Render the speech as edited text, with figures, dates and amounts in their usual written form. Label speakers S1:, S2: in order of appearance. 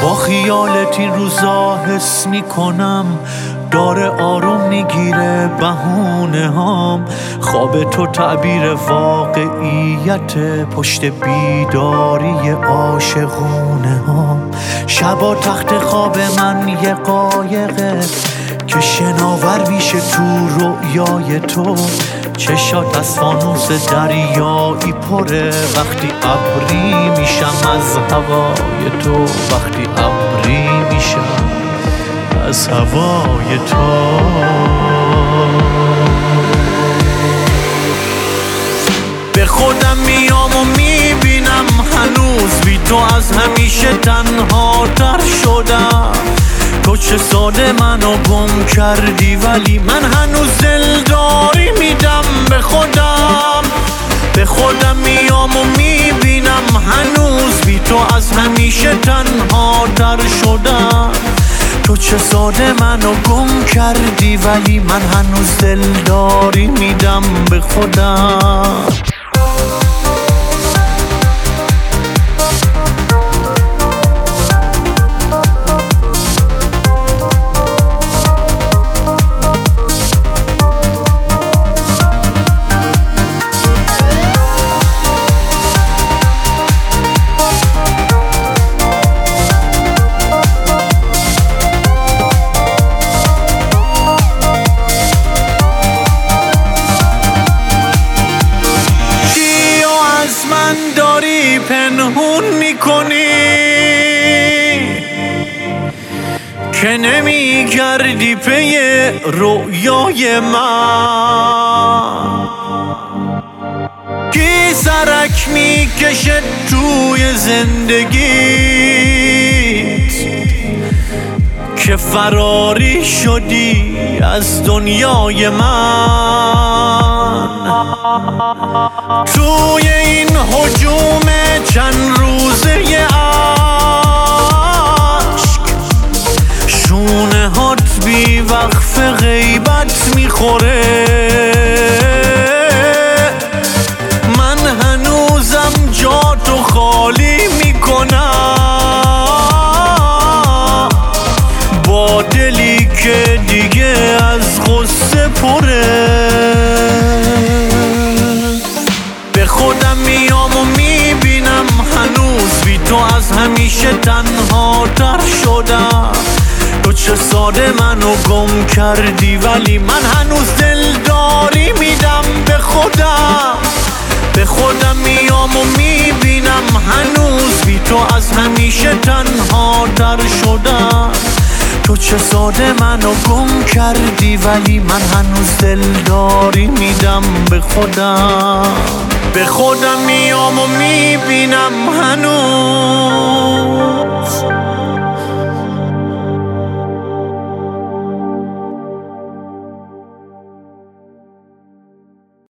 S1: با خیالت این روزا حس میکنم داره آروم میگیره بهونه هام. خواب تو تعبیر واقعیت پشت بیداری عاشقونه هام. شبا تخت خواب من یه قایقه که شناور میشه تو رؤیای تو. چشات از فانوس دریایی پره وقتی ابری میشم از هوای تو. وقتی ابری میشم از هوای تو. به خودم میام و میبینم هنوز بی تو از همیشه تنها تر شدم. تو چه ساده منو گم کردی ولی من هنوز دلداری میدم به خودم. به خودم میام و میبینم هنوز بی تو از hamiشه تنها تر شدم. تو چه ساده منو گم کردی ولی من هنوز دلداری میدم به خودم. داری پنهون میکنی که نمیگردی پی رویای من. کی سرک میکشه توی زندگیت که فراری شدی از دنیای من. توی این هجوم چند روزه عشق شونه هات بی وقف غیبت میخوره. من هنوزم جاتو خالی میکنم با دلی که دیگه از غصه پره. به خودم میام و میبینم هنوز بی تو از همیشه تنها تر شدم. تو چه ساده منو گم کردی ولی من هنوز دلداری میدم به خودم. به خودم میام و میبینم هنوز بی تو از همیشه تنها تر شدم. تو چه ساده منو گم کردی ولی من هنوز دلداری میدم به خودم. به خودم میام و میبینم هنوز